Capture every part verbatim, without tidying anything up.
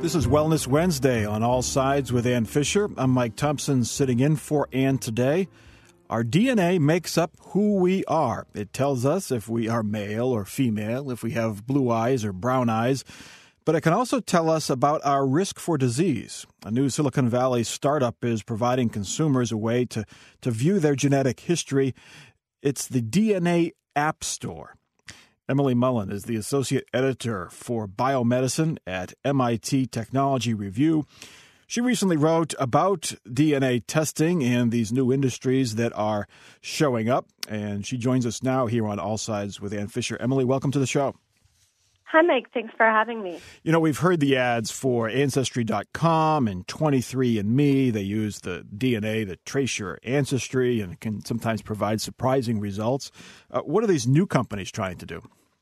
This is Wellness Wednesday on All Sides with Ann Fisher. I'm Mike Thompson sitting in for Ann today. Our D N A makes up who we are. It tells us if we are male or female, if we have blue eyes or brown eyes. But it can also tell us about our risk for disease. A new Silicon Valley startup is providing consumers a way to, to view their genetic history. It's the D N A App Store. Emily Mullen is the associate editor for biomedicine at M I T Technology Review. She recently wrote about D N A testing and these new industries that are showing up. And she joins us now here on All Sides with Ann Fisher. Emily, welcome to the show. Hi, Mike. Thanks for having me. You know, we've heard the ads for Ancestry dot com and twenty-three and me. They use the D N A to trace your ancestry and can sometimes provide surprising results. Uh, what are these new companies trying to do?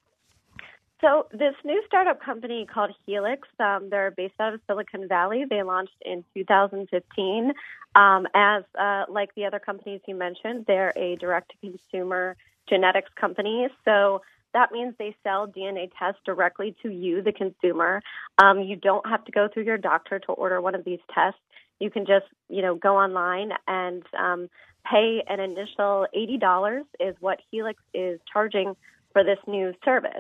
So this new startup company called Helix, um, they're based out of Silicon Valley. They launched in two thousand fifteen. Um, as uh, like the other companies you mentioned, they're a direct-to-consumer genetics company. So that means they sell D N A tests directly to you, the consumer. Um, you don't have to go through your doctor to order one of these tests. You can just, you know, go online and um, pay an initial eighty dollars is what Helix is charging for this new service.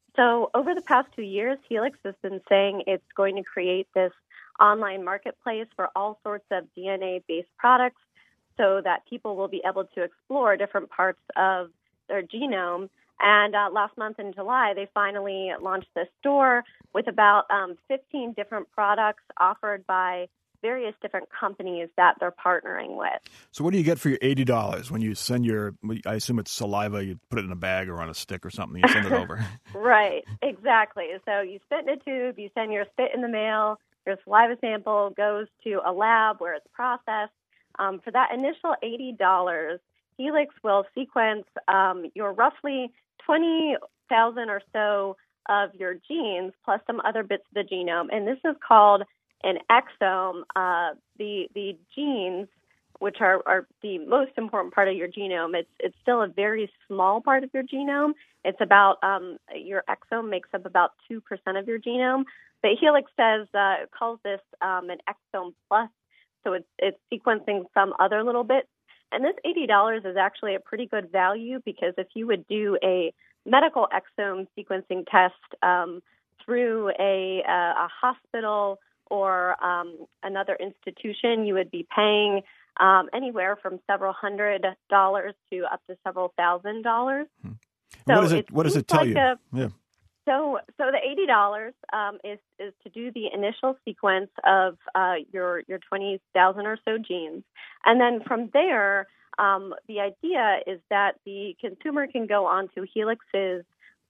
So over the past two years, Helix has been saying it's going to create this online marketplace for all sorts of D N A-based products so that people will be able to explore different parts of their genome. And uh, last month in July, they finally launched this store with about um, fifteen different products offered by various different companies that they're partnering with. So what do you get for your eighty dollars when you send your, I assume it's saliva, you put it in a bag or on a stick or something, you send it over? Right, exactly. So you spit in a tube, you send your spit in the mail, your saliva sample goes to a lab where it's processed. Um, for that initial eighty dollars, Helix will sequence um, your roughly twenty thousand or so of your genes plus some other bits of the genome. And this is called an exome. Uh, the the genes, which are, are the most important part of your genome, it's it's still a very small part of your genome. It's about, um, your exome makes up about two percent of your genome. But Helix says, uh, it calls this um, an exome plus, so it's, it's sequencing some other little bits. And this eighty dollars is actually a pretty good value because if you would do a medical exome sequencing test um, through a, a, a hospital or um, another institution, you would be paying um, anywhere from several hundred dollars to up to several thousand dollars. Hmm. So what does it, it What does it tell like you? A, yeah. So, so the eighty dollars um, is is to do the initial sequence of uh, your your twenty thousand or so genes, and then from there, um, the idea is that the consumer can go onto Helix's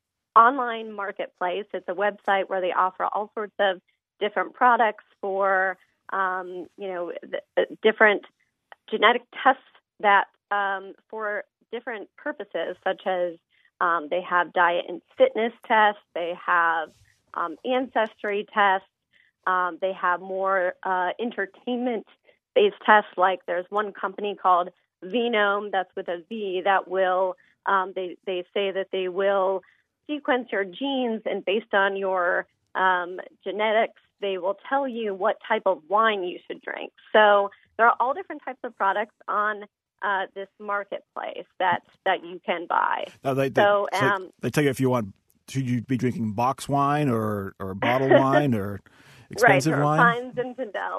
online marketplace. It's a website where they offer all sorts of different products for, um, you know, the, uh, different genetic tests that um, for different purposes, such as um, they have diet and fitness tests, they have um, ancestry tests, um, they have more uh, entertainment-based tests. Like there's one company called Venome, that's with a V, that will um, they they say that they will sequence your genes, and based on your um, genetics, they will tell you what type of wine you should drink. So there are all different types of products on uh, this marketplace that that you can buy. Now they, they, so, so um, they tell you if you want, should you be drinking box wine or, or bottled wine or expensive right, or wine? Fine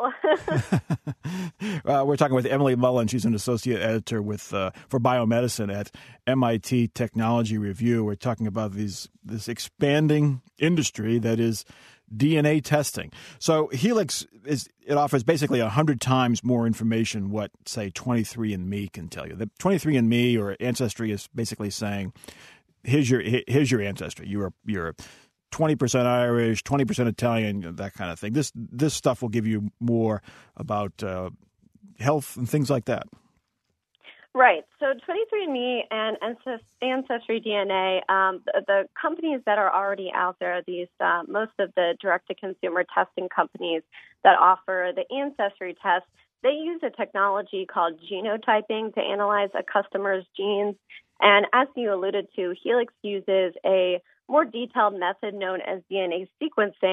Zinfandel. uh, we're talking with Emily Mullen. She's an associate editor with uh, for biomedicine at M I T Technology Review. We're talking about these this expanding industry that is D N A testing. So Helix is it offers basically a hundred times more information what say twenty-three and me can tell you. The twenty-three and me or Ancestry is basically saying, here's your here's your ancestry. You're you're twenty percent Irish, twenty percent Italian, that kind of thing. This this stuff will give you more about uh, health and things like that. Right. So twenty-three and me and Ancestry D N A, um, the, the companies that are already out there, these uh, most of the direct-to-consumer testing companies that offer the Ancestry test, they use a technology called genotyping to analyze a customer's genes. And as you alluded to, Helix uses a more detailed method known as D N A sequencing,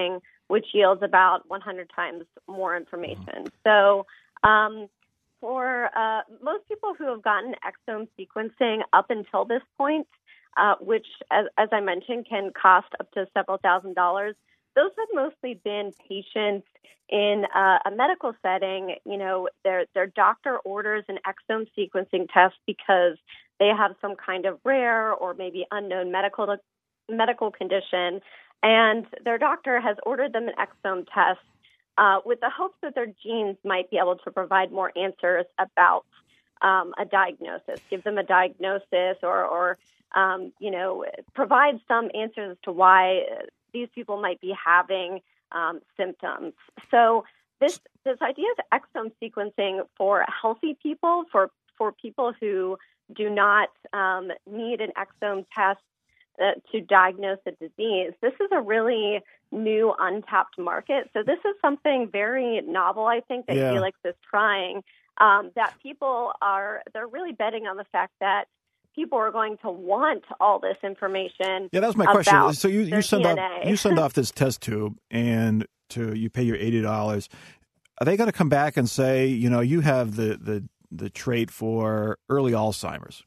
which yields about one hundred times more information. So um, for uh, most people who have gotten exome sequencing up until this point, uh, which, as, as I mentioned, can cost up to several thousand dollars, those have mostly been patients in uh, a medical setting. You know, their their doctor orders an exome sequencing test because they have some kind of rare or maybe unknown medical medical condition, and their doctor has ordered them an exome test uh, with the hopes that their genes might be able to provide more answers about um, a diagnosis, give them a diagnosis, or, or um, you know, provide some answers as to why these people might be having um, symptoms. So this this idea of exome sequencing for healthy people, for for people who do not um, need an exome test uh, to diagnose a disease, this is a really new, untapped market. So this is something very novel, I think, that yeah. Helix is trying, um, that people are, they're really betting on the fact that people are going to want all this information. Yeah, that was my question. So you, you send D N A. off you send off this test tube, and to you pay your eighty dollars. Are they going to come back and say, you know, you have the, the, the trait for early Alzheimer's,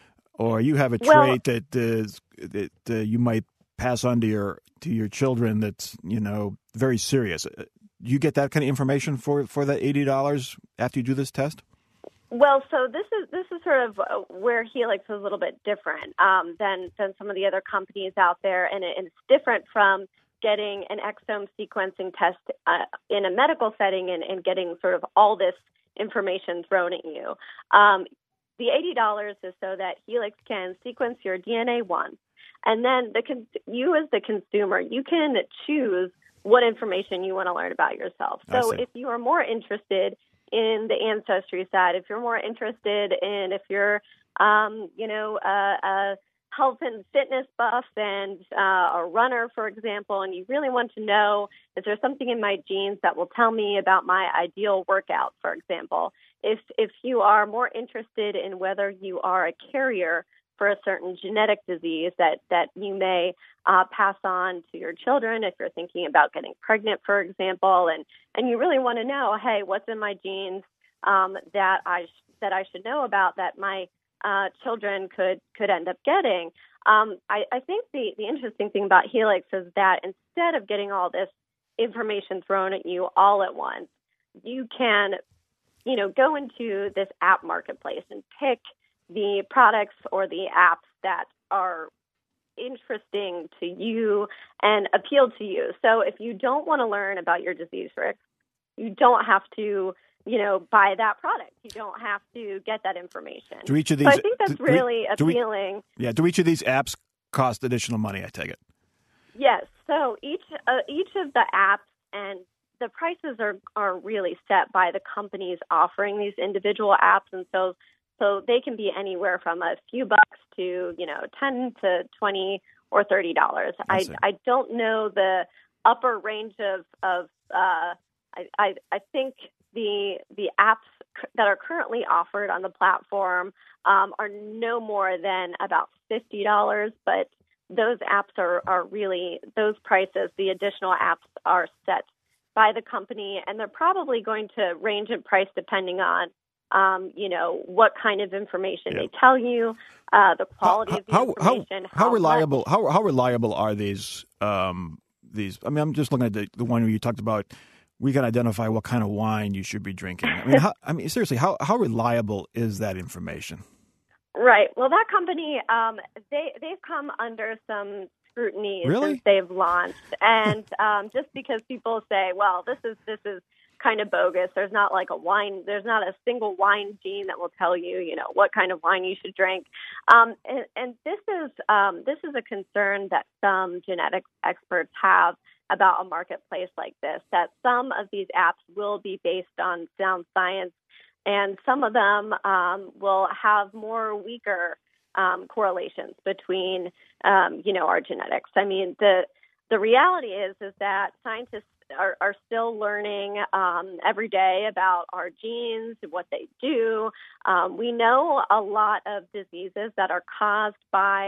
or you have a trait well, that is, that uh, you might pass on to your to your children that's, you know, very serious? You get that kind of information for for that eighty dollars after you do this test? Well, so this is this is sort of where Helix is a little bit different um, than than some of the other companies out there, and, it, and it's different from getting an exome sequencing test uh, in a medical setting and, and getting sort of all this information thrown at you. Um, the eighty dollars is so that Helix can sequence your D N A once, and then the con- you as the consumer, you can choose what information you want to learn about yourself. So if you are more interested in the ancestry side, if you're more interested in, if you're, um, you know, a, a health and fitness buff and uh, a runner, for example, and you really want to know, is there something in my genes that will tell me about my ideal workout, for example? If if you are more interested in whether you are a carrier for a certain genetic disease that, that you may uh, pass on to your children, if you're thinking about getting pregnant, for example, and, and you really want to know, hey, what's in my genes um, that I sh- that I should know about that my uh, children could could end up getting. Um, I, I think the, the interesting thing about Helix is that instead of getting all this information thrown at you all at once, you can, you know, go into this app marketplace and pick the products or the apps that are interesting to you and appeal to you. So if you don't want to learn about your disease risk, you don't have to, you know, buy that product. You don't have to get that information. Do each of these, so I think that's do, really do appealing. We, yeah. Do each of these apps cost additional money, I take it? Yes. So each uh, each of the apps, and the prices are, are really set by the companies offering these individual apps. And so So they can be anywhere from a few bucks to, you know, ten to twenty or thirty dollars. I, I don't know the upper range of of. Uh, I, I I think the the apps that are currently offered on the platform um, are no more than about fifty dollars. But those apps are are really, those prices. The additional apps are set by the company, and they're probably going to range in price depending on, Um, you know, what kind of information yeah. they tell you, uh, the quality how, of the how, information. How, how, how reliable? Much. How how reliable are these? Um, these. I mean, I'm just looking at the, the one where you talked about. We can identify what kind of wine you should be drinking. I mean, how, I mean, seriously, how how reliable is that information? Right. Well, that company, um, they they've come under some scrutiny really? since they've launched, and um, just because people say, well, this is this is. kind of bogus. There's not like a wine, there's not a single wine gene that will tell you, you know, what kind of wine you should drink. Um, and, and this is um, this is a concern that some genetics experts have about a marketplace like this, that some of these apps will be based on sound science, and some of them um, will have more weaker um, correlations between, um, you know, our genetics. I mean, the the reality is is that scientists Are, are still learning um, every day about our genes, what they do. Um, we know a lot of diseases that are caused by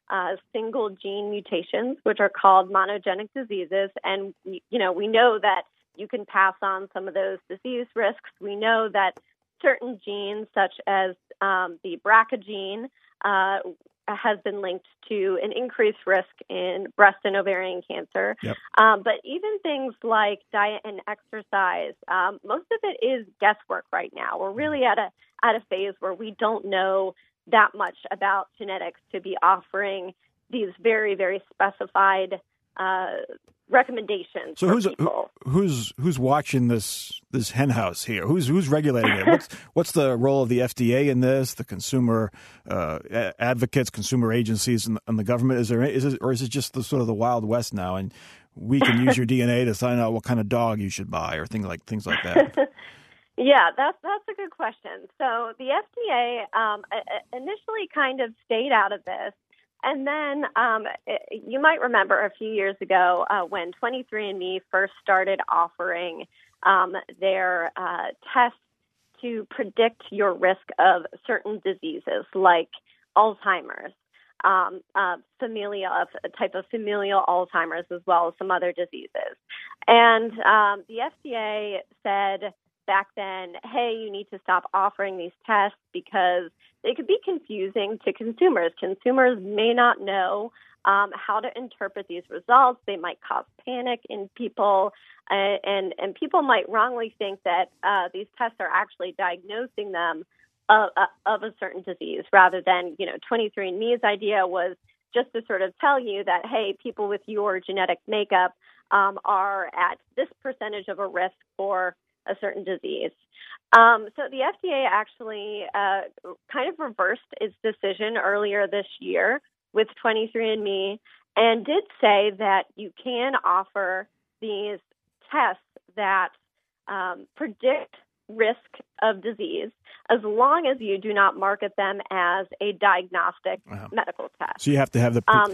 uh, single gene mutations, which are called monogenic diseases. And, you know, we know that you can pass on some of those disease risks. We know that certain genes, such as um, the B R C A gene, uh, has been linked to an increased risk in breast and ovarian cancer. Yep. Um, but even things like diet and exercise, um, most of it is guesswork right now. We're really at a at a phase where we don't know that much about genetics to be offering these very, very specified uh, recommendations so for who's people. Who, who's who's watching this this hen house here? Who's who's regulating it? What's what's the role of the F D A in this? The consumer uh, advocates, consumer agencies, and, and the government? Is there is it, or is it just the sort of the Wild West now? And we can use your D N A to find out what kind of dog you should buy, or things like things like that. Yeah, that's that's a good question. So the F D A um, initially kind of stayed out of this. And then um, you might remember a few years ago uh, when twenty-three and me first started offering um, their uh, tests to predict your risk of certain diseases like Alzheimer's, um, uh, familial, a type of familial Alzheimer's, as well as some other diseases. And um, the F D A said back then, hey, you need to stop offering these tests because they could be confusing to consumers. Consumers may not know um, how to interpret these results. They might cause panic in people, uh, and and people might wrongly think that uh, these tests are actually diagnosing them of, of a certain disease, rather than, you know, twenty-three and me's idea was just to sort of tell you that, hey, people with your genetic makeup um, are at this percentage of a risk for a certain disease. Um, so the F D A actually uh, kind of reversed its decision earlier this year with twenty-three and me and did say that you can offer these tests that um, predict risk of disease as long as you do not market them as a diagnostic wow. medical test. So you have to have the Um,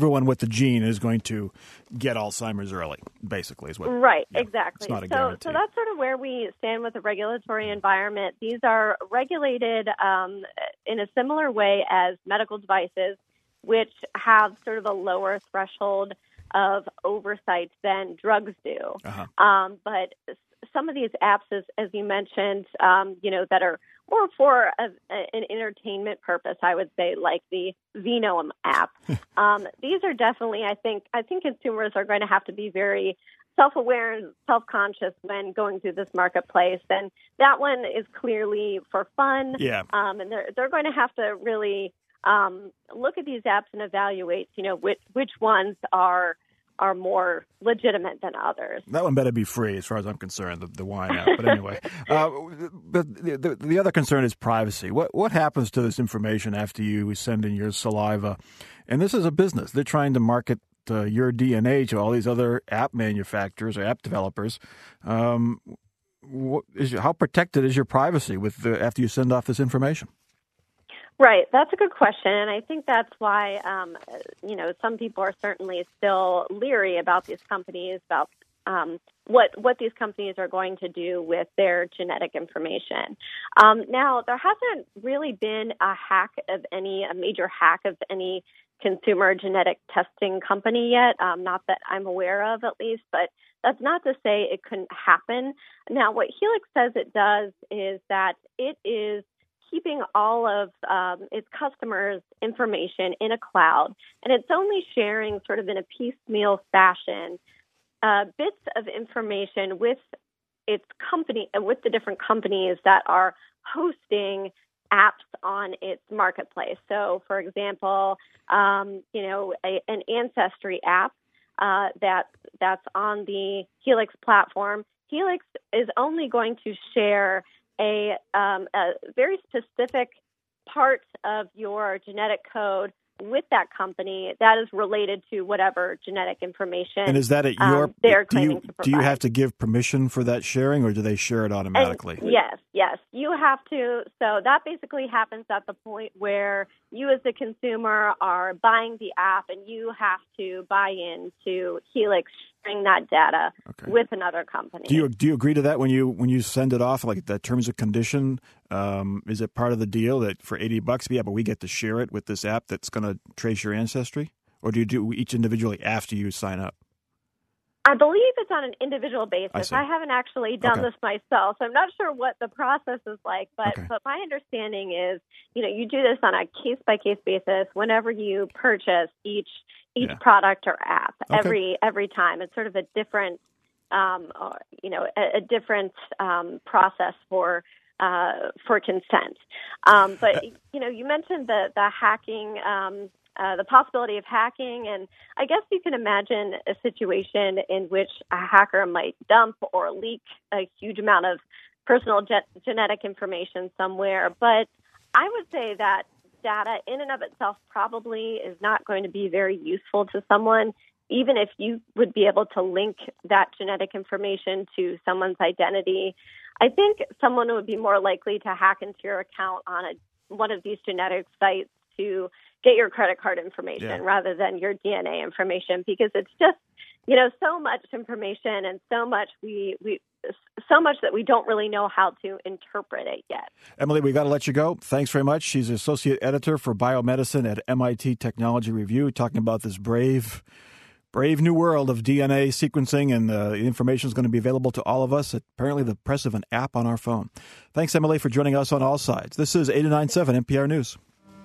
Right, yeah, exactly. It's not a so, guarantee. so that's sort of where we stand with the regulatory environment. These are regulated um, in a similar way as medical devices, which have sort of a lower threshold of oversight than drugs do. Uh-huh. Um, but some of these apps, as, as you mentioned, um, you know, that are more for a, a, an entertainment purpose, I would say, like the Venome app. um, these are definitely, I think, I think consumers are going to have to be very self-aware and self-conscious when going through this marketplace. And that one is clearly for fun. Yeah. Um, and they're, they're going to have to really um, look at these apps and evaluate, you know, which, which ones are are more legitimate than others. That one better be free, as far as I'm concerned, the, the wine app. But anyway, uh, but the, the, the other concern is privacy. What what happens to this information after you send in your saliva? And this is a business. They're trying to market uh, your D N A to all these other app manufacturers or app developers. Um, what is your, how protected is your privacy with the, after you send off this information? Right. That's a good question. And I think that's why, um, you know, some people are certainly still leery about these companies, about um, what what these companies are going to do with their genetic information. Um, now, there hasn't really been a hack of any, a major hack of any consumer genetic testing company yet, um, not that I'm aware of at least, but that's not to say it couldn't happen. Now, what Helix says it does is that it is keeping all of um, its customers' information in a cloud, and it's only sharing sort of in a piecemeal fashion uh, bits of information with its company, with the different companies that are hosting apps on its marketplace. So, for example, um, you know, a, an Ancestry app uh, that that's on the Helix platform. Helix is only going to share A, um, a very specific part of your genetic code with that company that is related to whatever genetic information and is that at your um, they're do claiming you, to provide. Do you have to give permission for that sharing, or do they share it automatically? And yes, yes, you have to. So that basically happens at the point where you as the consumer are buying the app and you have to buy into Helix sharing that data Okay. with another company. Do you do you agree to that when you when you send it off, like the terms of condition? Um, is it part of the deal that for eighty bucks, yeah, but we get to share it with this app that's going to trace your ancestry, or do you do each individually after you sign up? I believe it's on an individual basis. I, I haven't actually done okay. this myself, so I'm not sure what the process is like. But Okay. but my understanding is, you know, you do this on a case by case basis whenever you purchase each each Yeah. product or app. Okay. Every every time, it's sort of a different, um, uh, you know, a, a different um, process for uh, for consent. Um, but you know, you mentioned the the hacking. Um, Uh, the possibility of hacking, and I guess you can imagine a situation in which a hacker might dump or leak a huge amount of personal ge- genetic information somewhere. But I would say that data in and of itself probably is not going to be very useful to someone, even if you would be able to link that genetic information to someone's identity. I think someone would be more likely to hack into your account on a, one of these genetic sites to get your credit card information Yeah. rather than your D N A information, because it's just, you know, so much information and so much we, we so much that we don't really know how to interpret it yet. Emily, we got to let you go. Thanks very much. She's associate editor for biomedicine at M I T Technology Review, talking about this brave, brave new world of D N A sequencing, and uh, the information is going to be available to all of us at apparently the press of an app on our phone. Thanks, Emily, for joining us on All Sides. This is eighty-nine point seven N P R News.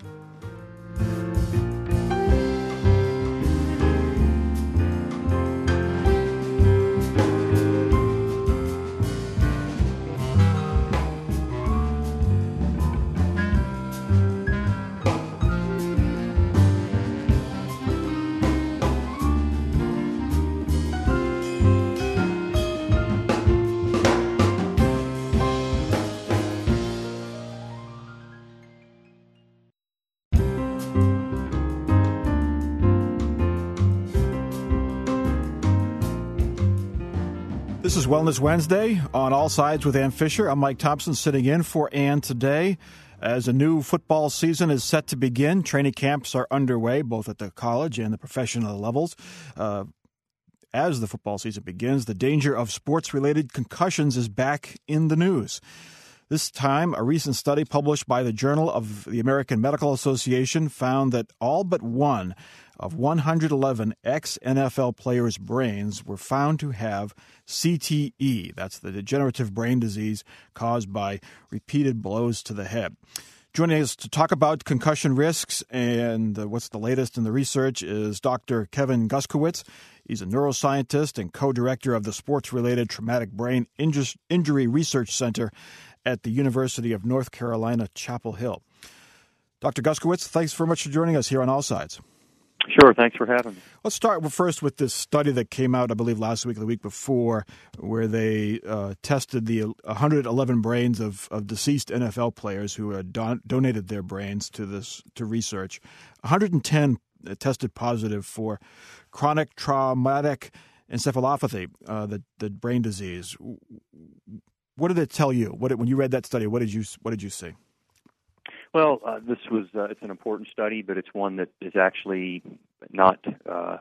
This is Wellness Wednesday on All Sides with Ann Fisher. I'm Mike Thompson, sitting in for Ann today. As a new football season is set to begin, training camps are underway, both at the college and the professional levels. Uh, as the football season begins, the danger of sports-related concussions is back in the news. This time, a recent study published by the Journal of the American Medical Association found that all but one of one hundred eleven ex-N F L players' brains were found to have C T E. That's the degenerative brain disease caused by repeated blows to the head. Joining us to talk about concussion risks and uh, what's the latest in the research is Doctor Kevin Guskiewicz. He's a neuroscientist and co-director of the Sports-Related Traumatic Brain Inju- Injury Research Center at the University of North Carolina, Chapel Hill. Doctor Guskiewicz, thanks very much for joining us here on All Sides. Sure, thanks for having me. Let's start first with this study that came out, I believe, last week or the week before, where they uh, tested the one hundred eleven brains of, of deceased N F L players who had don- donated their brains to this to research. one hundred ten tested positive for chronic traumatic encephalopathy, uh, the the brain disease. What did it tell you? What did, when you read that study, what did you what did you see? Well, uh, this was uh, it's an important study, but it's one that is actually not uh,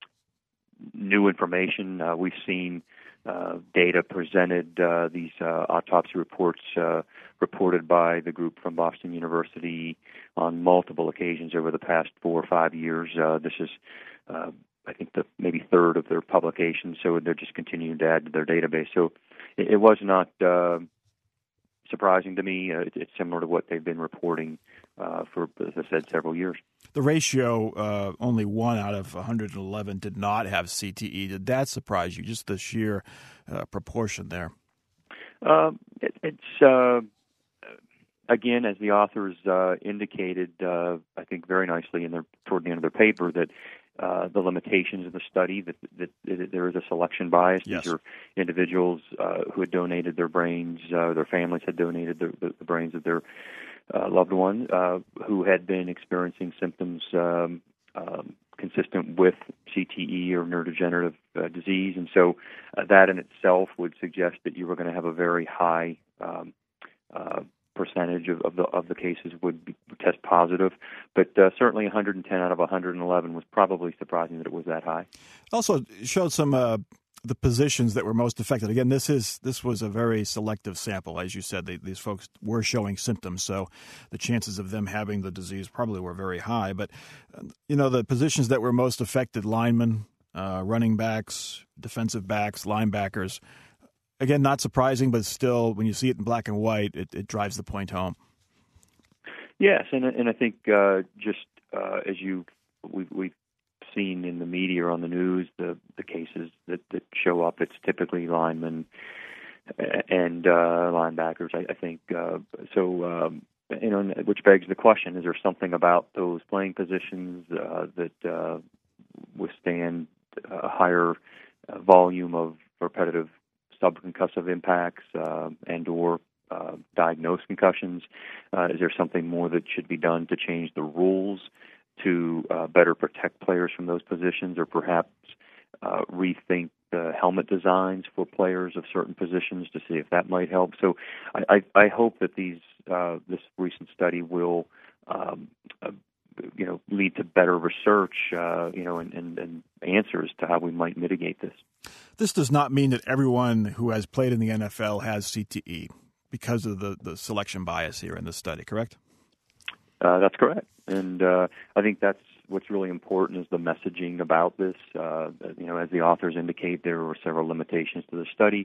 new information. Uh, we've seen uh, data presented, uh, these uh, autopsy reports uh, reported by the group from Boston University on multiple occasions over the past four or five years. Uh, this is, uh, I think, the maybe third of their publications, so they're just continuing to add to their database. So it, it was not Uh, surprising to me. Uh, it's similar to what they've been reporting uh, for, as I said, several years. The ratio, uh, only one out of one hundred eleven did not have C T E. Did that surprise you, just the sheer uh, proportion there? Uh, it, it's, uh, again, as the authors uh, indicated, uh, I think very nicely in their, toward the end of their paper, that Uh, the limitations of the study, that, that, that there is a selection bias. Yes. These are individuals uh, who had donated their brains, uh, their families had donated their, the, the brains of their uh, loved one uh, who had been experiencing symptoms um, um, consistent with C T E or neurodegenerative uh, disease. And so uh, that in itself would suggest that you were going to have a very high um, uh, percentage of, of the of the cases would, be, would test positive. but uh, certainly one hundred ten out of one hundred eleven was probably surprising that it was that high. Also showed some uh, the positions that were most affected. Again, this is this was a very selective sample, as you said. They, these folks were showing symptoms, so the chances of them having the disease probably were very high. But uh, you know, the positions that were most affected: linemen, uh, running backs, defensive backs, linebackers. Again, not surprising, but still, when you see it in black and white, it, it drives the point home. Yes, and and I think uh, just uh, as you we've, we've seen in the media or on the news, the the cases that, that show up, it's typically linemen and uh, linebackers. I, I think uh, so. Um, you know, which begs the question: is there something about those playing positions uh, that uh, withstand a higher uh, volume of repetitive subconcussive impacts uh, and/or uh, diagnosed concussions? Uh, is there something more that should be done to change the rules to uh, better protect players from those positions, or perhaps uh, rethink the helmet designs for players of certain positions to see if that might help? So, I, I, I hope that these uh, this recent study will um, uh, you know lead to better research, uh, you know, and, and, and answers to how we might mitigate this. This does not mean that everyone who has played in the N F L has C T E because of the, the selection bias here in this study, correct? Uh, that's correct. And uh, I think that's what's really important is the messaging about this. Uh, you know, as the authors indicate, there were several limitations to the study.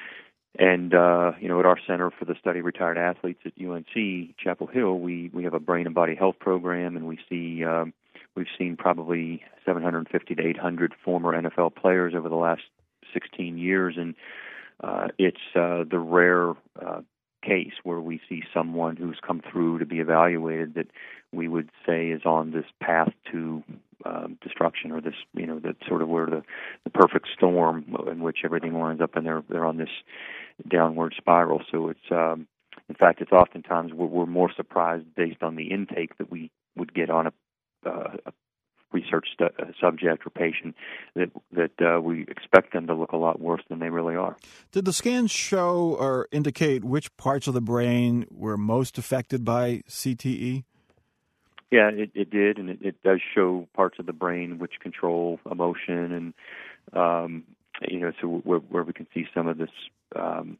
And, uh, you know, at our Center for the Study of Retired Athletes at U N C, Chapel Hill, we, we have a brain and body health program, and we see um, we've seen probably seven hundred fifty to eight hundred former N F L players over the last sixteen years, and uh, it's uh, the rare uh, case where we see someone who's come through to be evaluated that we would say is on this path to um, destruction, or this, you know, that sort of where the, the perfect storm in which everything lines up and they're they're on this downward spiral. So it's um, in fact it's oftentimes we're, we're more surprised based on the intake that we would get on a, uh, a research stu- subject or patient that that uh, we expect them to look a lot worse than they really are. Did the scans show or indicate which parts of the brain were most affected by C T E? Yeah, it, it did, and it, it does show parts of the brain which control emotion, and um, you know, so where, where we can see some of this um,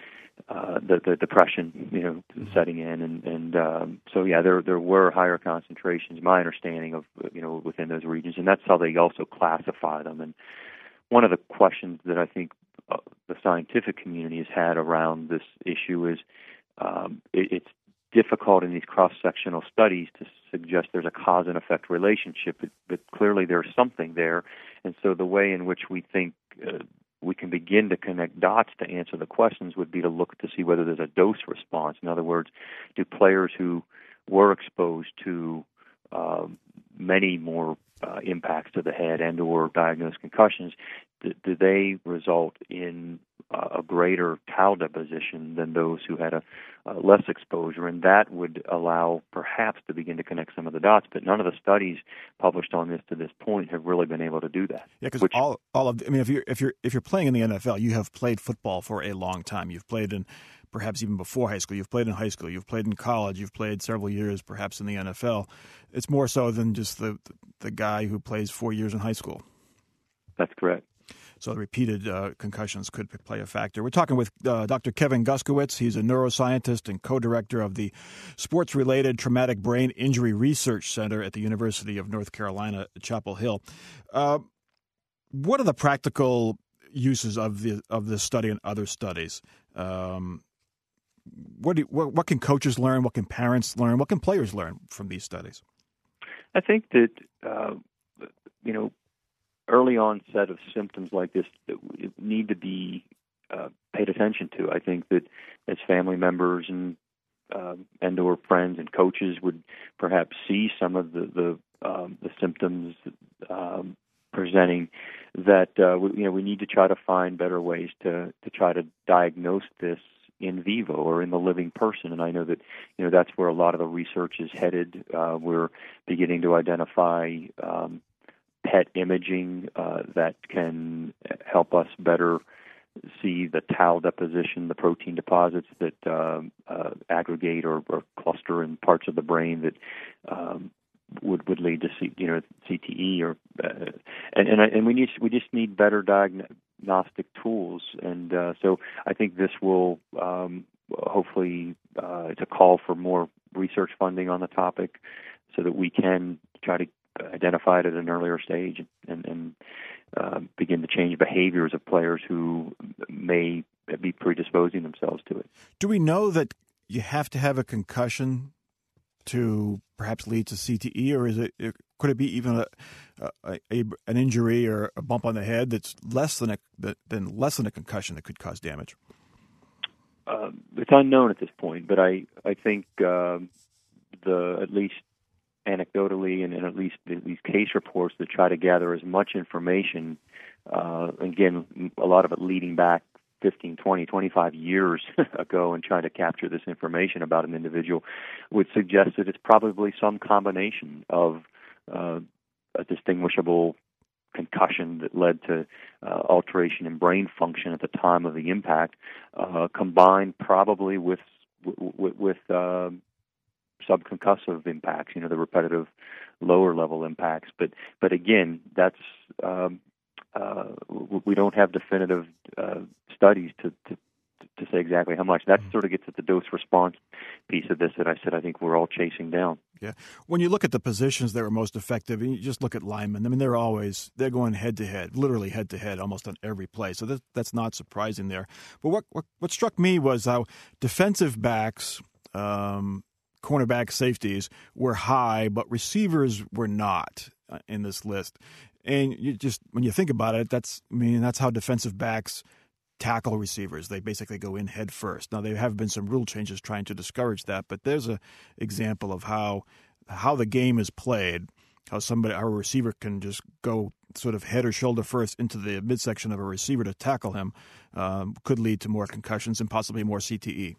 uh, the, the depression, you know, setting in, and and um, so yeah, there there were higher concentrations. My understanding of you know within those regions, and that's how they also classify them. And one of the questions that I think uh, the scientific community has had around this issue is um, it, it's difficult in these cross-sectional studies to suggest there's a cause and effect relationship, but, but clearly there's something there. And so the way in which we think uh, we can begin to connect dots to answer the questions would be to look to see whether there's a dose response. In other words, do players who were exposed to um, many more uh, impacts to the head and or diagnosed concussions, do, do they result in uh, a greater tau deposition than those who had a uh, less exposure? And that would allow perhaps to begin to connect some of the dots. But none of the studies published on this to this point have really been able to do that. Yeah, because all all of I mean, if you're if you're if you're playing in the N F L, you have played football for a long time. You've played in perhaps even before high school. You've played in high school. You've played in college. You've played several years, perhaps in the N F L. It's more so than just the the guy who plays four years in high school. That's correct. So the repeated uh, concussions could play a factor. We're talking with uh, Doctor Kevin Guskiewicz. He's a neuroscientist and co-director of the Sports-Related Traumatic Brain Injury Research Center at the University of North Carolina, Chapel Hill. Uh, what are the practical uses of the of this study and other studies? Um, what, do, what what can coaches learn? What can parents learn? What can players learn from these studies? I think that uh, you know. early onset of symptoms like this need to be uh, paid attention to. I think that as family members and uh, and or friends and coaches would perhaps see some of the the, um, the symptoms um, presenting, that uh, we, you know we need to try to find better ways to to try to diagnose this in vivo or in the living person. And I know that you know that's where a lot of the research is headed. Uh, we're beginning to identify Um, PET imaging uh, that can help us better see the tau deposition, the protein deposits that uh, uh, aggregate or, or cluster in parts of the brain that um, would would lead to C, you know C T E or uh, and and, I, and we need we just need better diagnostic tools, and uh, so I think this will um, hopefully uh, it's a call for more research funding on the topic, so that we can try to identify it at an earlier stage and, and uh, begin to change behaviors of players who may be predisposing themselves to it. Do we know that you have to have a concussion to perhaps lead to C T E, or is it could it be even a, a, a an injury or a bump on the head that's less than a than less than a concussion that could cause damage? Uh, it's unknown at this point, but I I think uh, the at least anecdotally and, and at least these case reports that try to gather as much information, uh, again, a lot of it leading back fifteen, twenty, twenty-five years ago and trying to capture this information about an individual, would suggest that it's probably some combination of uh, a distinguishable concussion that led to uh, alteration in brain function at the time of the impact, uh, combined probably with with, with uh, subconcussive impacts, you know, the repetitive lower level impacts. But but again, that's um, uh, we don't have definitive uh, studies to, to to say exactly how much. That sort of gets at the dose response piece of this that I said I think we're all chasing down. Yeah. When you look at the positions that are most effective, and you just look at linemen, I mean, they're always, they're going head to head, literally head to head almost on every play. So that, that's not surprising there. But what, what, what struck me was how defensive backs, um, cornerback, safeties were high, but receivers were not uh, in this list. And you just, when you think about it, that's, I mean, that's how defensive backs tackle receivers. They basically go in head first. Now, there have been some rule changes trying to discourage that, but there's an example of how how the game is played, how somebody, our receiver can just go sort of head or shoulder first into the midsection of a receiver to tackle him, um, could lead to more concussions and possibly more C T E.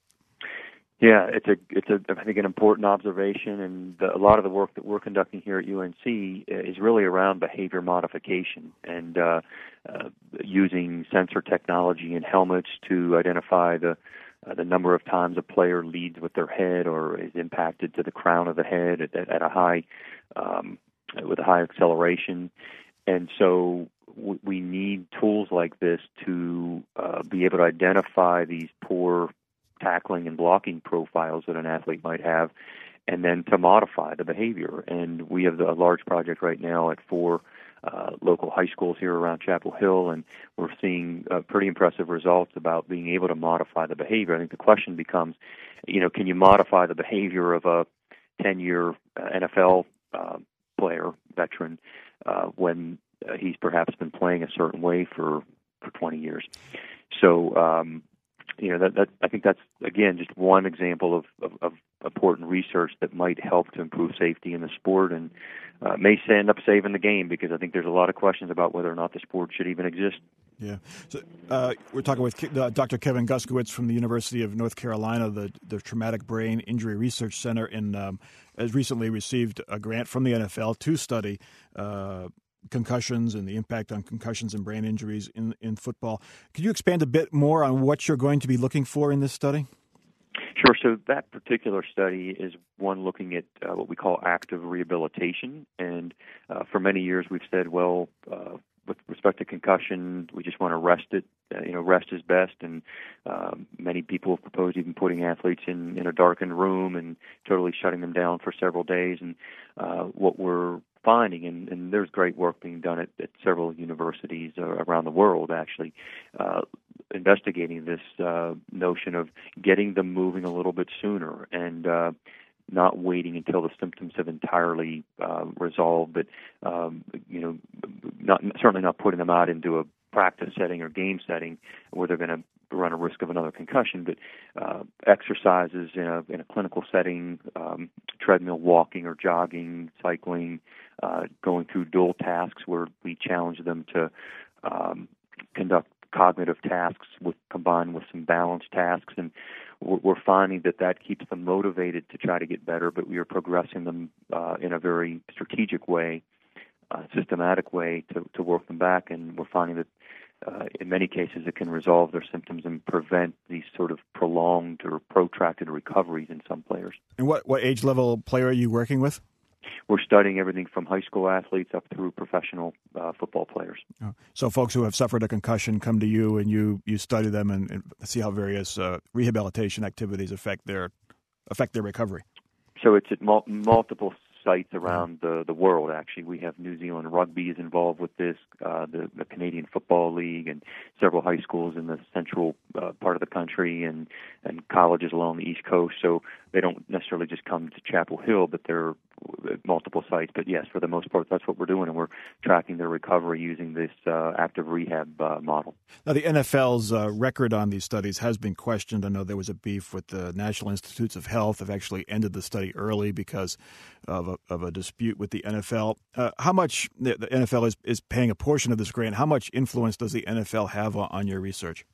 Yeah, it's a it's a I think an important observation, and the, a lot of the work that we're conducting here at U N C is really around behavior modification and uh, uh, using sensor technology in helmets to identify the uh, the number of times a player leads with their head or is impacted to the crown of the head at, at a high um, with a high acceleration, and so w- we need tools like this to uh, be able to identify these poor tackling and blocking profiles that an athlete might have, and then to modify the behavior. And we have a large project right now at four uh, local high schools here around Chapel Hill, and we're seeing uh, pretty impressive results about being able to modify the behavior. I think the question becomes, you know, can you modify the behavior of a ten-year uh, N F L uh, player, veteran, uh, when uh, he's perhaps been playing a certain way for, for twenty years? So, um, You know, that, that I think that's, again, just one example of, of, of important research that might help to improve safety in the sport and uh, may end up saving the game, because I think there's a lot of questions about whether or not the sport should even exist. Yeah. So uh, we're talking with uh, Doctor Kevin Guskiewicz from the University of North Carolina, the, the Traumatic Brain Injury Research Center, and um, has recently received a grant from the N F L to study uh concussions and the impact on concussions and brain injuries in in football. Could you expand a bit more on what you're going to be looking for in this study? Sure. So that particular study is one looking at uh, what we call active rehabilitation. And uh, for many years we've said, well, uh, with respect to concussion, we just want to rest it. Uh, you know, rest is best. And um, many people have proposed even putting athletes in, in a darkened room and totally shutting them down for several days. And uh, what we're finding, and, and there's great work being done at, at several universities uh, around the world, actually, uh, investigating this uh, notion of getting them moving a little bit sooner and uh, not waiting until the symptoms have entirely uh, resolved, but um, you know, not certainly not putting them out into a practice setting or game setting where they're going to run a risk of another concussion, but uh, exercises in a in a clinical setting, um, treadmill walking or jogging, cycling, uh, going through dual tasks where we challenge them to um, conduct cognitive tasks with combined with some balanced tasks, and we're, we're finding that that keeps them motivated to try to get better, but we are progressing them uh, in a very strategic way, uh, systematic way to, to work them back, and we're finding that Uh, in many cases, it can resolve their symptoms and prevent these sort of prolonged or protracted recoveries in some players. And what, what age level player are you working with? we're studying everything from high school athletes up through professional uh, football players. So folks who have suffered a concussion come to you, and you, you study them and, and see how various uh, rehabilitation activities affect their affect their recovery. So it's at mul- multiple sites around the, the world, actually. We have New Zealand Rugby is involved with this, uh, the, the Canadian Football League, and several high schools in the central uh, part of the country, and, and colleges along the East Coast. So they don't necessarily just come to Chapel Hill, but they're at multiple sites. But yes, for the most part, that's what we're doing, and we're tracking their recovery using this uh, active rehab uh, model. Now, the N F L's uh, record on these studies has been questioned. I know there was a beef with the National Institutes of Health. They've actually ended the study early because of a, of a dispute with the N F L. Uh, how much the, the N F L is, is paying a portion of this grant? How much influence does the N F L have on, on your research?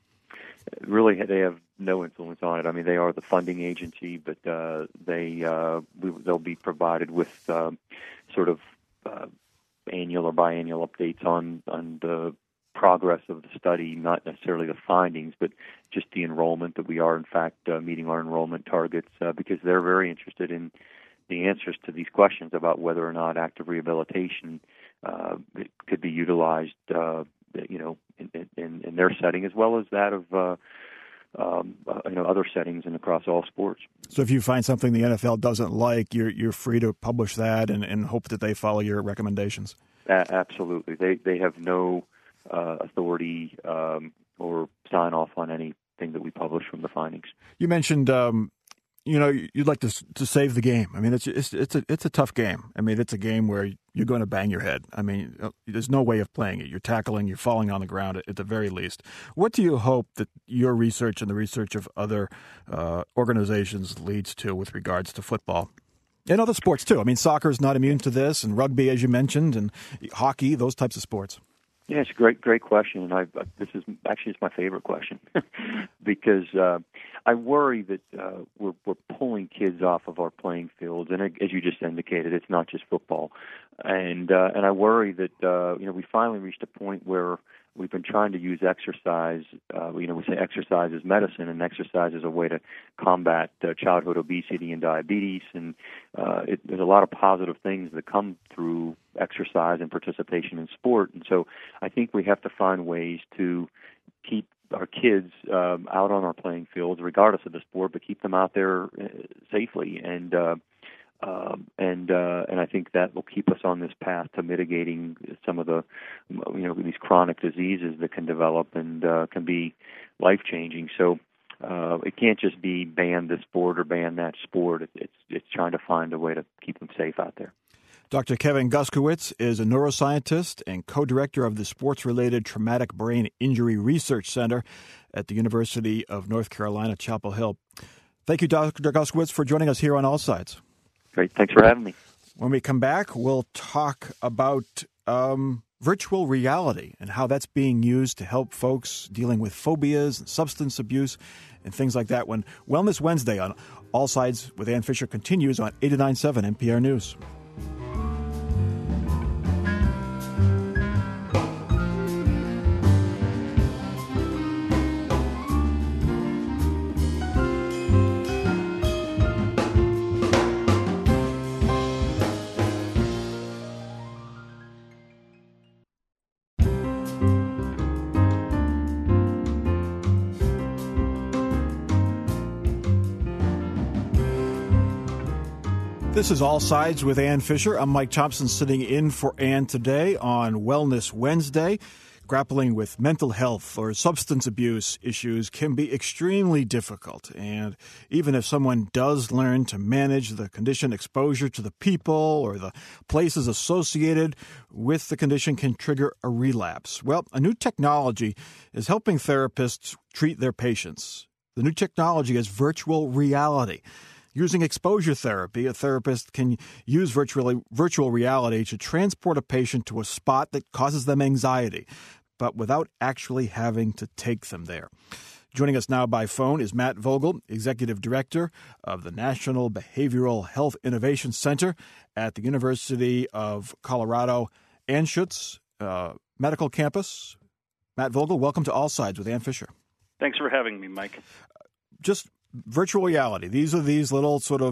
Really, they have no influence on it. I mean, they are the funding agency, but uh, they uh, we, they'll be provided with um, sort of uh, annual or biannual updates on on the progress of the study, not necessarily the findings, but just the enrollment, that we are, in fact, uh, meeting our enrollment targets, uh, because they're very interested in the answers to these questions about whether or not active rehabilitation uh, could be utilized, uh, you know, in, in, in their setting, as well as that of uh, um, uh, you know, other settings and across all sports. So if you find something the N F L doesn't like, you're you're free to publish that and, and hope that they follow your recommendations. A- absolutely, they they have no uh, authority um, or sign off on anything that we publish from the findings. You mentioned, um, you know, you'd like to to save the game. I mean, it's it's it's a it's a tough game. I mean, it's a game where you're going to bang your head. I mean, there's no way of playing it. You're tackling, you're falling on the ground at, at the very least. What do you hope that your research and the research of other uh, organizations leads to with regards to football? And other sports, too. I mean, soccer is not immune to this, and rugby, as you mentioned, and hockey, those types of sports. Yeah, it's a great, great question, and I, this is actually it's my favorite question because uh, I worry that uh, we're, we're pulling kids off of our playing fields, and as you just indicated, it's not just football, and uh, and I worry that uh, you know we finally reached a point where we've been trying to use exercise. Uh, you know, we say exercise is medicine, and exercise is a way to combat uh, childhood obesity and diabetes. And uh, it, there's a lot of positive things that come through exercise and participation in sport. And so I think we have to find ways to keep our kids um, out on our playing fields, regardless of the sport, but keep them out there uh, safely. And uh, Um, and uh, and I think that will keep us on this path to mitigating some of the, you know, these chronic diseases that can develop and uh, can be life-changing. So uh, it can't just be ban this sport or ban that sport. It, it's it's trying to find a way to keep them safe out there. Doctor Kevin Guskiewicz is a neuroscientist and co-director of the Sports-Related Traumatic Brain Injury Research Center at the University of North Carolina, Chapel Hill. Thank you, Doctor Guskiewicz, for joining us here on All Sides. Great. Thanks for having me. When we come back, we'll talk about um, virtual reality and how that's being used to help folks dealing with phobias and substance abuse and things like that when Wellness Wednesday on All Sides with Ann Fisher continues on eighty-nine point seven N P R News. This is All Sides with Ann Fisher. I'm Mike Thompson, sitting in for Ann today on Wellness Wednesday. Grappling with mental health or substance abuse issues can be extremely difficult. And even if someone does learn to manage the condition, exposure to the people or the places associated with the condition can trigger a relapse. Well, a new technology is helping therapists treat their patients. The new technology is virtual reality. Using exposure therapy, a therapist can use virtual, virtual reality to transport a patient to a spot that causes them anxiety, but without actually having to take them there. Joining us now by phone is Matt Vogel, Executive Director of the National Behavioral Health Innovation Center at the University of Colorado Anschutz uh, Medical Campus. Matt Vogel, welcome to All Sides with Ann Fisher. Thanks for having me, Mike. Just virtual reality. These are these little sort of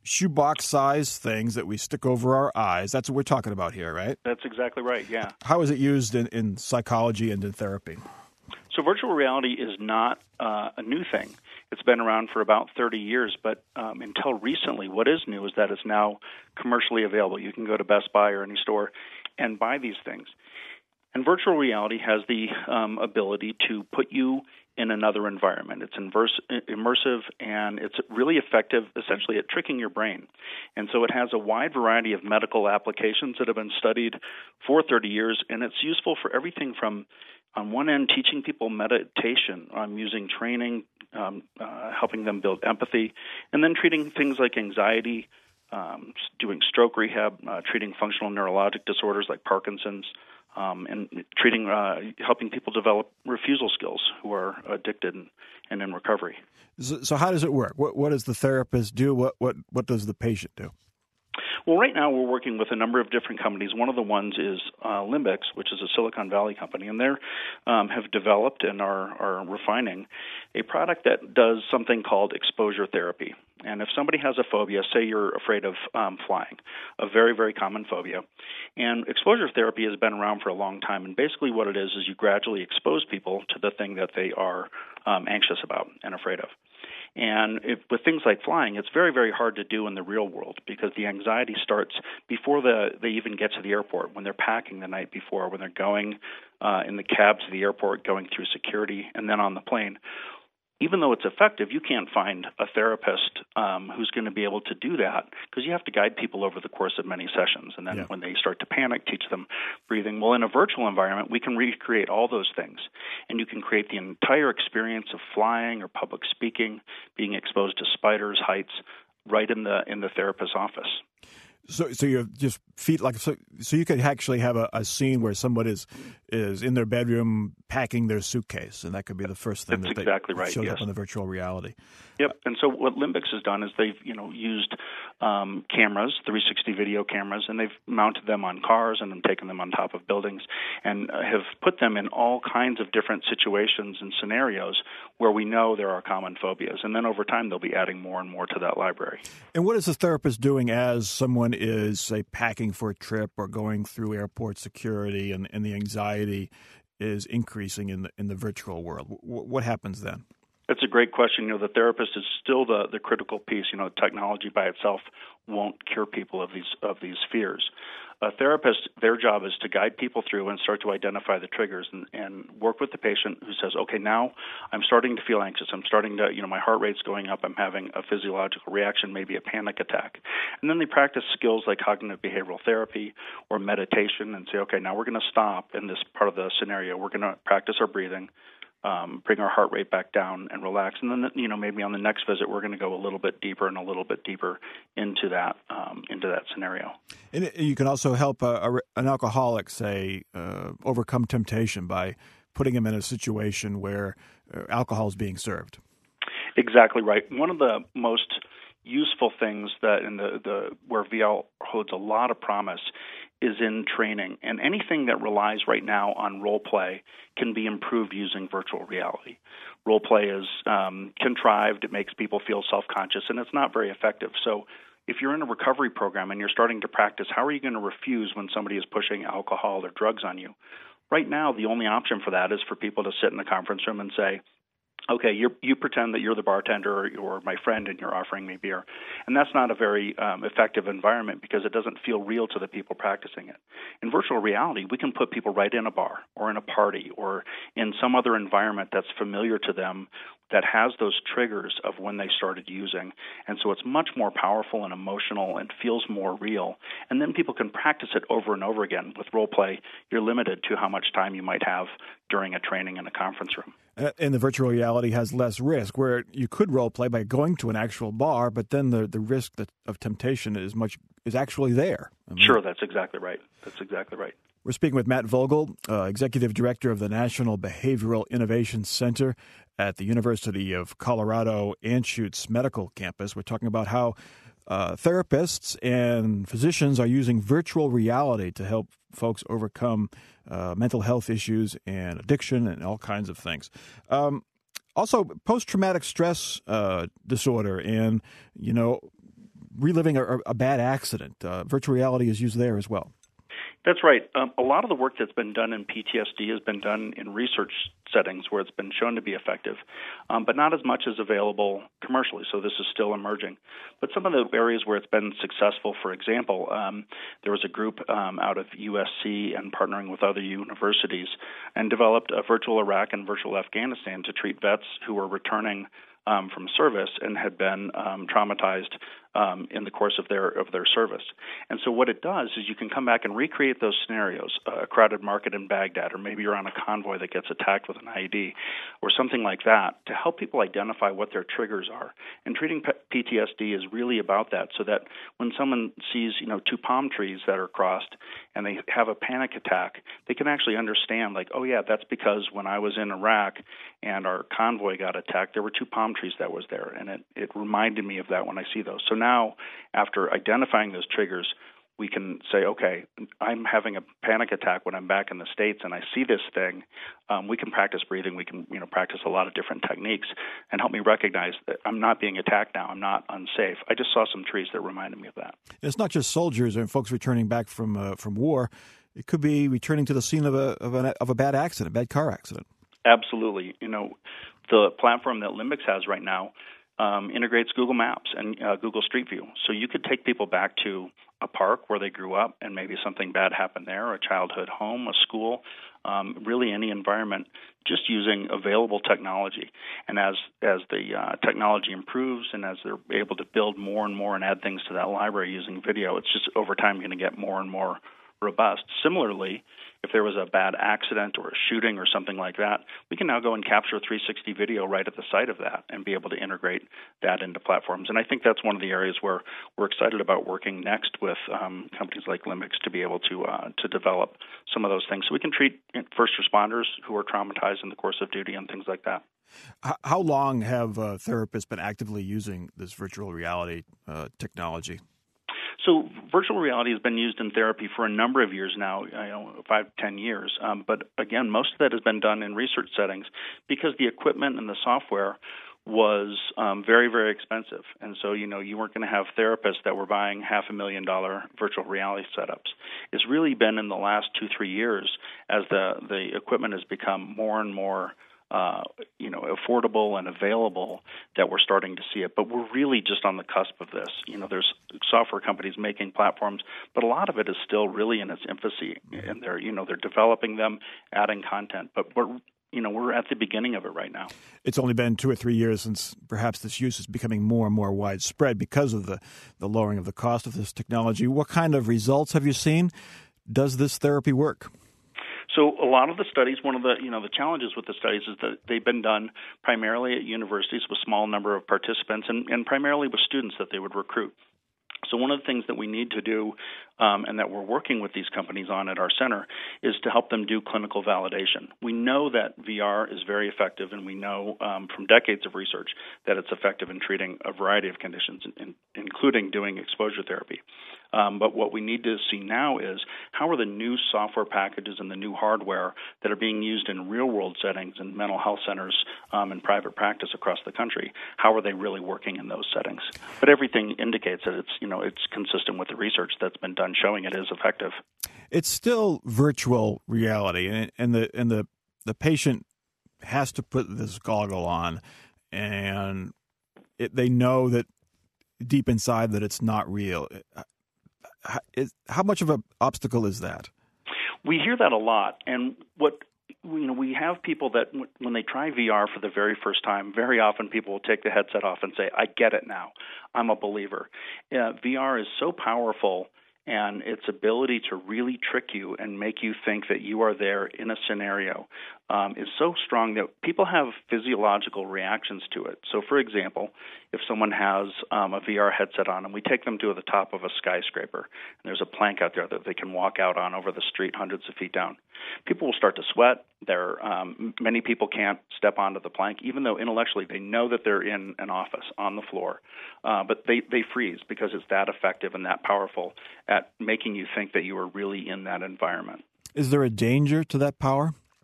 shoebox-sized things that we stick over our eyes. That's what we're talking about here, right? That's exactly right, yeah. How is it used in, in psychology and in therapy? So virtual reality is not uh, a new thing. It's been around for about thirty years, but um, until recently, what is new is that it's now commercially available. You can go to Best Buy or any store and buy these things. And virtual reality has the um, ability to put you in another environment. It's inverse, immersive, and it's really effective essentially at tricking your brain. And so it has a wide variety of medical applications that have been studied for thirty years, and it's useful for everything from, on one end, teaching people meditation, um, using training, um, uh, helping them build empathy, and then treating things like anxiety, um, doing stroke rehab, uh, treating functional neurologic disorders like Parkinson's, Um, and treating, uh, helping people develop refusal skills who are addicted and, and in recovery. So, so how does it work? What, what does the therapist do? What, what, what does the patient do? Well, right now we're working with a number of different companies. One of the ones is uh, Limbix, which is a Silicon Valley company, and they um, have developed and are, are refining a product that does something called exposure therapy. And if somebody has a phobia, say you're afraid of um, flying, a very, very common phobia, and exposure therapy has been around for a long time, and basically what it is is you gradually expose people to the thing that they are um, anxious about and afraid of. And if, with things like flying, it's very, very hard to do in the real world because the anxiety starts before the, they even get to the airport, when they're packing the night before, when they're going uh, in the cab to the airport, going through security, and then on the plane. Even though it's effective, you can't find a therapist um, who's going to be able to do that because you have to guide people over the course of many sessions. And then yeah. when they start to panic, teach them breathing. Well, in a virtual environment, we can recreate all those things. And you can create the entire experience of flying or public speaking, being exposed to spiders, heights, right in the in the therapist's office. So, so you just feet like so. So you could actually have a, a scene where someone is is in their bedroom packing their suitcase, and that could be the first thing That's that exactly they right, shows yes. up in the virtual reality. Yep. And so what Limbix has done is they've you know used um, cameras, three sixty video cameras, and they've mounted them on cars and then taken them on top of buildings, and uh, have put them in all kinds of different situations and scenarios where we know there are common phobias. And then over time, they'll be adding more and more to that library. And what is the therapist doing as someone is, say, packing for a trip or going through airport security, and, and the anxiety is increasing in the in the virtual world? W- what happens then? That's a great question. You know, the therapist is still the, the critical piece. You know, technology by itself won't cure people of these of these fears. A therapist, their job is to guide people through and start to identify the triggers and, and work with the patient who says, okay, now I'm starting to feel anxious. I'm starting to, you know, my heart rate's going up. I'm having a physiological reaction, maybe a panic attack. And then they practice skills like cognitive behavioral therapy or meditation and say, okay, now we're going to stop in this part of the scenario. We're going to practice our breathing. Um, bring our heart rate back down and relax. And then, you know, maybe on the next visit, we're going to go a little bit deeper and a little bit deeper into that um, into that scenario. And you can also help a, a, an alcoholic, say, uh, overcome temptation by putting him in a situation where uh, alcohol is being served. Exactly right. One of the most useful things that in the, the where V L holds a lot of promise is in training, and anything that relies right now on role play can be improved using virtual reality. Role play is um, contrived, it makes people feel self-conscious, and it's not very effective. So if you're in a recovery program and you're starting to practice, how are you going to refuse when somebody is pushing alcohol or drugs on you? Right now, the only option for that is for people to sit in the conference room and say, okay, you you pretend that you're the bartender or, or my friend and you're offering me beer. And that's not a very um, effective environment because it doesn't feel real to the people practicing it. In virtual reality, we can put people right in a bar or in a party or in some other environment that's familiar to them that has those triggers of when they started using. And so it's much more powerful and emotional and feels more real. And then people can practice it over and over again. With role play, you're limited to how much time you might have during a training in a conference room. And the virtual reality has less risk, where you could role play by going to an actual bar, but then the, the risk that, of temptation is much is actually there. I mean, sure, that's exactly right. That's exactly right. We're speaking with Matt Vogel, uh, Executive Director of the National Behavioral Innovation Center at the University of Colorado Anschutz Medical Campus. We're talking about how uh, therapists and physicians are using virtual reality to help folks overcome uh, mental health issues and addiction and all kinds of things. Um, also, post-traumatic stress uh, disorder and, you know, reliving a, a bad accident. Uh, virtual reality is used there as well. That's right. Um, a lot of the work that's been done in P T S D has been done in research settings where it's been shown to be effective, um, but not as much as available commercially, so this is still emerging. But some of the areas where it's been successful, for example, um, there was a group um, out of U S C and partnering with other universities and developed a virtual Iraq and virtual Afghanistan to treat vets who were returning Um, from service and had been um, traumatized um, in the course of their of their service. And so what it does is you can come back and recreate those scenarios, uh, a crowded market in Baghdad, or maybe you're on a convoy that gets attacked with an I E D or something like that, to help people identify what their triggers are. And treating P T S D is really about that, so that when someone sees, you know, two palm trees that are crossed and they have a panic attack, they can actually understand, like, oh yeah, that's because when I was in Iraq and our convoy got attacked, there were two palm trees that was there, and it, it reminded me of that when I see those. So now, after identifying those triggers, we can say, okay, I'm having a panic attack when I'm back in the States and I see this thing. Um, we can practice breathing. We can, you know, practice a lot of different techniques and help me recognize that I'm not being attacked now. I'm not unsafe. I just saw some trees that reminded me of that. It's not just soldiers and folks returning back from uh, from war. It could be returning to the scene of a of a, of a bad accident, a bad car accident. Absolutely. You know, the platform that Limbix has right now um, integrates Google Maps and uh, Google Street View. So you could take people back to a park where they grew up and maybe something bad happened there, a childhood home, a school, um, really any environment, just using available technology. And as as the uh, technology improves and as they're able to build more and more and add things to that library using video, it's just over time going to get more and more robust. Similarly, if there was a bad accident or a shooting or something like that, we can now go and capture three sixty video right at the site of that and be able to integrate that into platforms. And I think that's one of the areas where we're excited about working next with um, companies like Limbix to be able to uh, to develop some of those things. So we can treat first responders who are traumatized in the course of duty and things like that. How long have uh, therapists been actively using this virtual reality uh, technology? So virtual reality has been used in therapy for a number of years now, you know, five, ten years. Um, but again, most of that has been done in research settings because the equipment and the software was um, very, very expensive. And so, you know, you weren't going to have therapists that were buying half a million dollar virtual reality setups. It's really been in the last two, three years as the, the equipment has become more and more Uh, you know, affordable and available that we're starting to see it. But we're really just on the cusp of this. You know, there's software companies making platforms, but a lot of it is still really in its infancy. And they're, you know, they're developing them, adding content. But we're, you know, we're at the beginning of it right now. It's only been two or three years since perhaps this use is becoming more and more widespread because of the, the lowering of the cost of this technology. What kind of results have you seen? Does this therapy work? So a lot of the studies, one of the you know the challenges with the studies is that they've been done primarily at universities with small number of participants and, and primarily with students that they would recruit. So one of the things that we need to do um, and that we're working with these companies on at our center is to help them do clinical validation. We know that V R is very effective, and we know um, from decades of research that it's effective in treating a variety of conditions, in, including doing exposure therapy. Um, but what we need to see now is how are the new software packages and the new hardware that are being used in real-world settings and mental health centers um, and private practice across the country, how are they really working in those settings? But everything indicates that it's, you know, it's consistent with the research that's been done showing it is effective. It's still virtual reality, and, and the and the the patient has to put this goggle on, and it, they know that deep inside that it's not real. How, is, how much of an obstacle is that? We hear that a lot, and what you know, we have people that w- when they try V R for the very first time, very often people will take the headset off and say, "I get it now. I'm a believer." Uh, V R is so powerful, and its ability to really trick you and make you think that you are there in a scenario um, is so strong that people have physiological reactions to it. So, for example, if someone has um, a V R headset on and we take them to the top of a skyscraper, and there's a plank out there that they can walk out on over the street hundreds of feet down, people will start to sweat. They're, um, many people can't step onto the plank, even though intellectually they know that they're in an office on the floor. Uh, but they, they freeze because it's that effective and that powerful at making you think that you are really in that environment. Is there a danger to that power?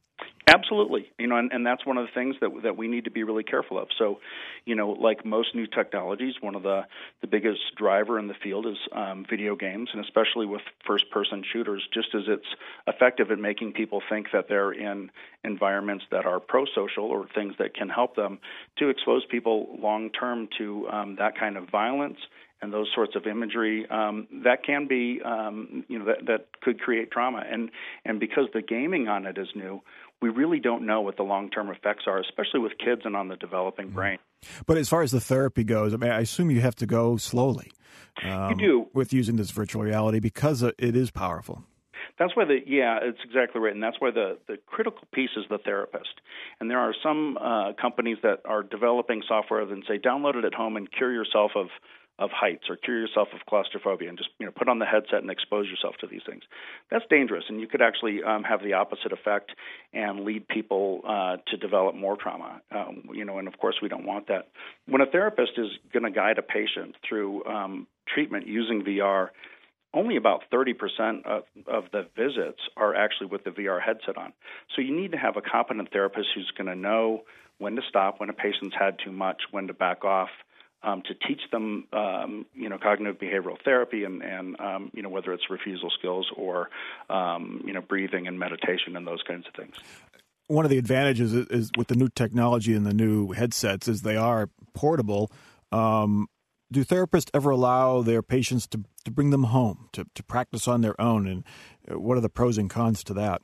Absolutely. You know, and, and that's one of the things that that we need to be really careful of. So, you know, like most new technologies, one of the, the biggest driver in the field is um, video games, and especially with first-person shooters, just as it's effective at making people think that they're in environments that are pro-social or things that can help them, to expose people long-term to um, that kind of violence and those sorts of imagery, um, that can be, um, you know, that, that could create trauma. And, and because the gaming on it is new, we really don't know what the long-term effects are, especially with kids and on the developing brain. But as far as the therapy goes, I mean, I assume you have to go slowly. Um, you do. With using this virtual reality, because it is powerful. That's why the yeah, it's exactly right, and that's why the, the critical piece is the therapist. And there are some uh, companies that are developing software that say, download it at home and cure yourself of of heights, or cure yourself of claustrophobia, and just, you know, put on the headset and expose yourself to these things. That's dangerous, and you could actually um, have the opposite effect and lead people uh, to develop more trauma. Um, you know, and of course we don't want that. When a therapist is going to guide a patient through um, treatment using V R, only about thirty percent of, of the visits are actually with the V R headset on. So you need to have a competent therapist who's going to know when to stop, when a patient's had too much, when to back off, Um, to teach them, um, you know, cognitive behavioral therapy, and, and um, you know, whether it's refusal skills or, um, you know, breathing and meditation and those kinds of things. One of the advantages is, is with the new technology and the new headsets is they are portable. Um, do therapists ever allow their patients to, to bring them home, to, to practice on their own? And what are the pros and cons to that?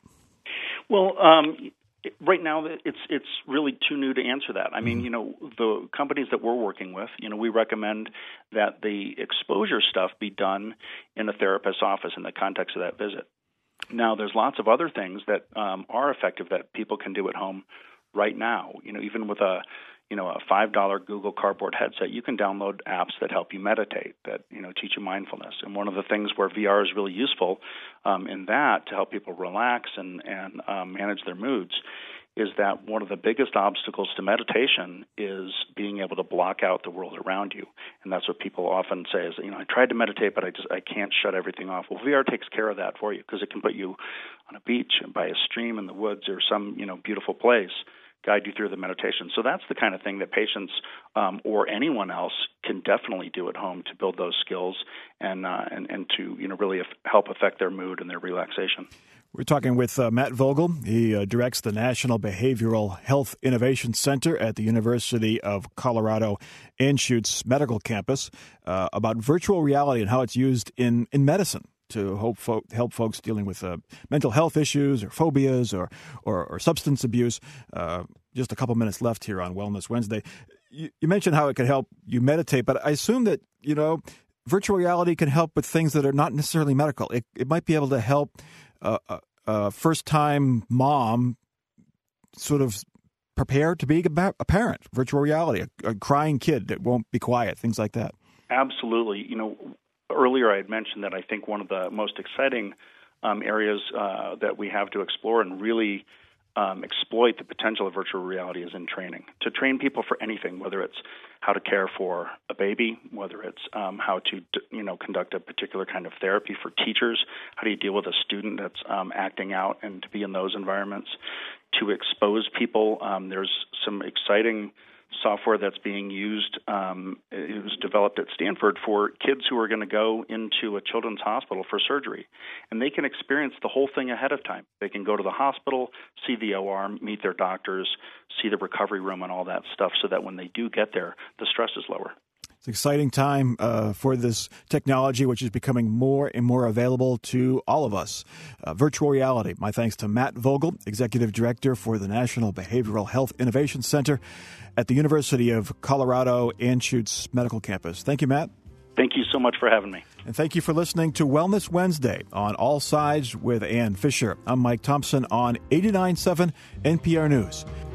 Well, um right now, it's it's really too new to answer that. I mean, you know, the companies that we're working with, you know, we recommend that the exposure stuff be done in a therapist's office in the context of that visit. Now, there's lots of other things that um, are effective that people can do at home right now. You know, even with a you know a five dollar Google Cardboard headset, you can download apps that help you meditate, that you know teach you mindfulness. And one of the things where V R is really useful um, in that to help people relax and and um, manage their moods is that one of the biggest obstacles to meditation is being able to block out the world around you. And that's what people often say is, you know, I tried to meditate, but I just I can't shut everything off. Well, V R takes care of that for you, because it can put you on a beach, by a stream in the woods, or some you know beautiful place, guide you through the meditation. So that's the kind of thing that patients um, or anyone else can definitely do at home to build those skills and uh, and, and to you know really help affect their mood and their relaxation. We're talking with uh, Matt Vogel. He uh, directs the National Behavioral Health Innovation Center at the University of Colorado Anschutz Medical Campus uh, about virtual reality and how it's used in, in medicine to help, fo- help folks dealing with uh, mental health issues or phobias or, or, or substance abuse. Uh, just a couple minutes left here on Wellness Wednesday. You, you mentioned how it could help you meditate, but I assume that, you know, virtual reality can help with things that are not necessarily medical. It, it might be able to help Uh, a, a first-time mom sort of prepare to be a parent, virtual reality, a, a crying kid that won't be quiet, things like that. Absolutely. You know, earlier I had mentioned that I think one of the most exciting um, areas uh, that we have to explore and really um, exploit the potential of virtual reality is in training. To train people for anything, whether it's how to care for a baby, whether it's um, how to, you know, conduct a particular kind of therapy for teachers, how do you deal with a student that's um, acting out and to be in those environments, to expose people. Um, there's some exciting software that's being used. Um, it was developed at Stanford for kids who are going to go into a children's hospital for surgery, and they can experience the whole thing ahead of time. They can go to the hospital, see the O R, meet their doctors, see the recovery room and all that stuff, so that when they do get there, the stress is lower. It's an exciting time uh, for this technology, which is becoming more and more available to all of us. Uh, virtual reality. My thanks to Matt Vogel, Executive Director for the National Behavioral Health Innovation Center at the University of Colorado Anschutz Medical Campus. Thank you, Matt. Thank you so much for having me. And thank you for listening to Wellness Wednesday on All Sides with Ann Fisher. I'm Mike Thompson on eighty-nine point seven N P R News.